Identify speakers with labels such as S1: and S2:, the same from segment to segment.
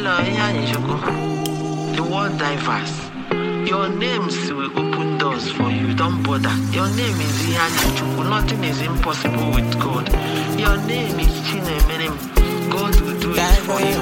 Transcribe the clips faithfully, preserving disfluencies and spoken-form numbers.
S1: The world diverse. Your names will open doors for you. Don't bother. Your name is Ihanichuku. Nothing is impossible with God. Your name is Chinemenem. God will do it for you.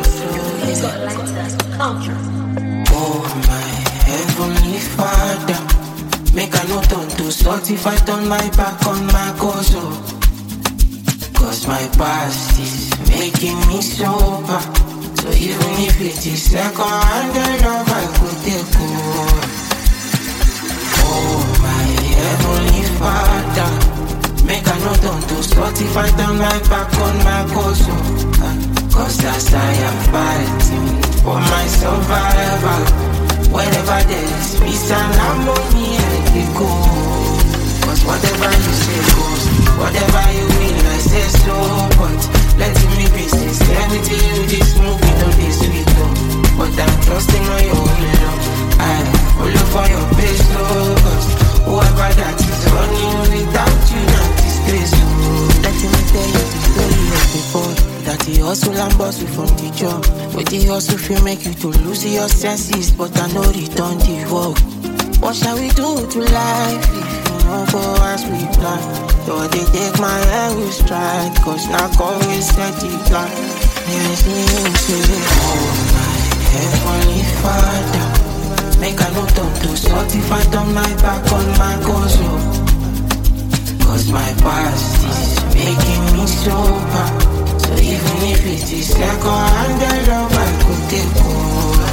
S2: Oh my heavenly Father, make a note on to sort if I turn my back on my cause. Cause my past is making me sober. So even if it is second hand love, I could take over. Oh my heavenly Father, make a note on to sort if I turn my back on my cause. Cause as I am fighting for my survival, wherever there is peace and harmony, I can go. Cause whatever you say goes, whatever you mean, I say so. But let me be sincere with you, this movie no this sweet though. But I'm trusting on your will, I follow for your pace, oh. Cause whoever that is running without you, not disgrace. Let me tell you the story of the boy that he hustle and bustle from the job. But the hustle feel make you to lose your senses, but I know return the work. What shall we do to life if you don't go as we plan? So they take my hair with stride, cause now God will set the plan. Yes, me say, oh my heavenly Father, make a note on to sort if I turn my back on my cause. Cause my past is making me sober. So even if it is second hand love, I could take over.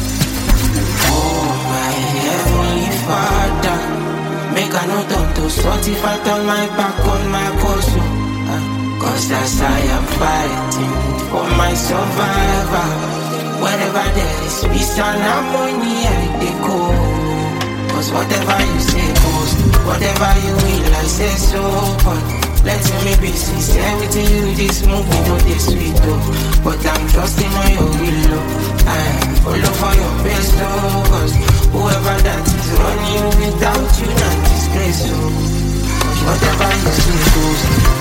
S2: Oh my heavenly Father, make a note on to sort if I turn my back on my cause. Cause as I am fighting for my survival, wherever there is peace and harmony, I take go. Cause whatever you say goes, whatever you will, I say so. But let me be sincere with you, this movie no this sweet though. But I'm trusting on your will, I follow for your best though. Cause whoever that is running without you, not disgrace. Cause whatever you say goes.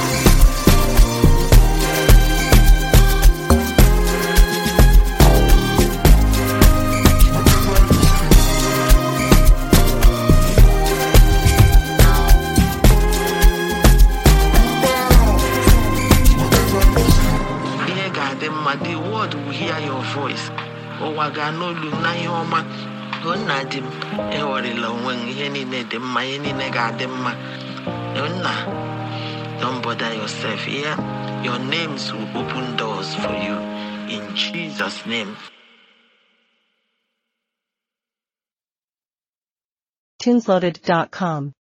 S1: The world will hear your voice. Oh, Wagano Lunayoma, Onadim, Eorilla, when any nedim, my any negadema. Don't bother yourself here. Your names will open doors for you. In Jesus' name.
S3: tunesloaded dot com